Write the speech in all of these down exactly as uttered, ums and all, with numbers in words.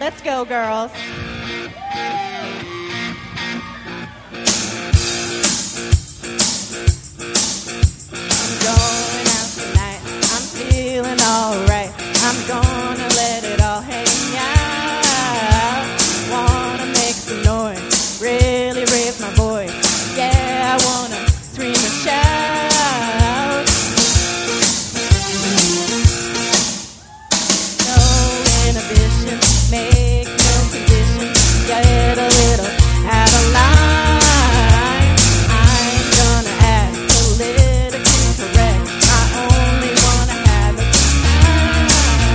Let's go, girls. I'm going out tonight. I'm feeling alright. I'm gonna let it all hang out. Wanna make some noise, really raise my voice. Yeah, I wanna scream and shout. No inhibition, make no conditions. Get a little out of line. I'm gonna act politically correct. I only wanna have a good time.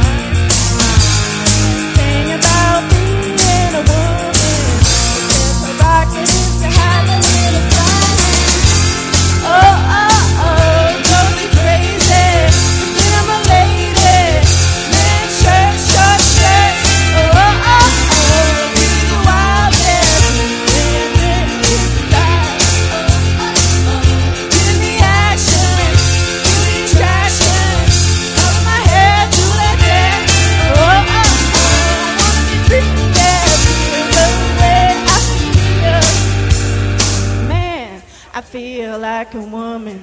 Thing about being a woman, it's provocative to have a little fun. Oh, oh, oh, don't you crazy? Then I'm a lady. Man, shirt, short skirt. Oh, oh, oh, oh, be the wildest. Then, then, it's style. Oh, oh, oh, get in the action. Do the attraction. Cover my head, do that dance. Oh, oh, oh, I wanna be free, yeah. Feel the way I feel. Man, I feel like a woman.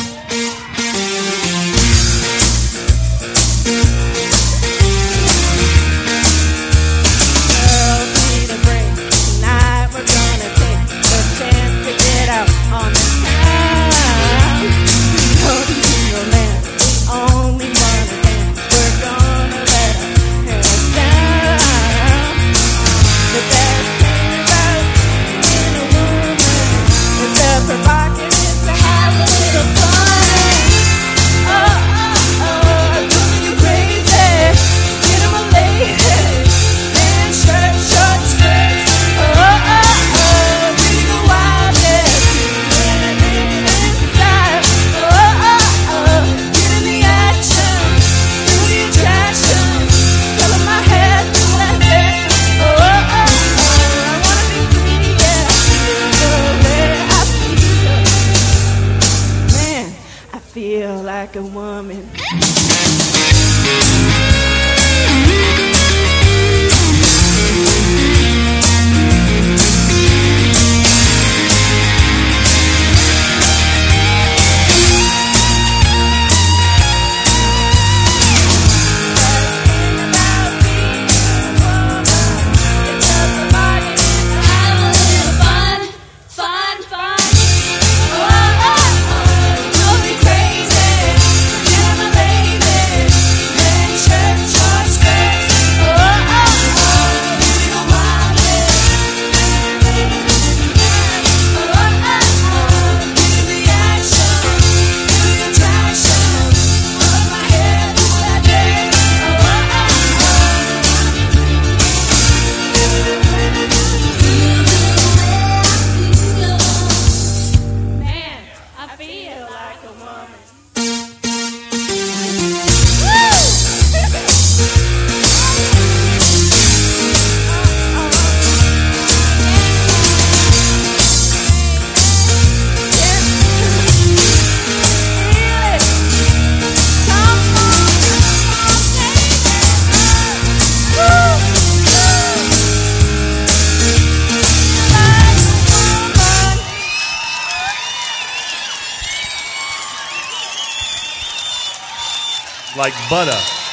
Girls need a break. Tonight we're gonna take the chance to get out on the town. We don't need romance, we only wanna dance. We're gonna let our hair down. The best thing about being a woman is the provocative to have a little fun. Oh, oh, oh, doing you crazy. Get 'em a lady. Man, shirt, short skirts. Oh, oh, oh, be the wildest. Feeling in style. Oh, oh, oh, get in the action. Do the attraction. Color my hair, do that dance. Oh, oh, oh, I wanna be free, yeah. Feel the way I feel. Man, I feel like a woman. Like butter.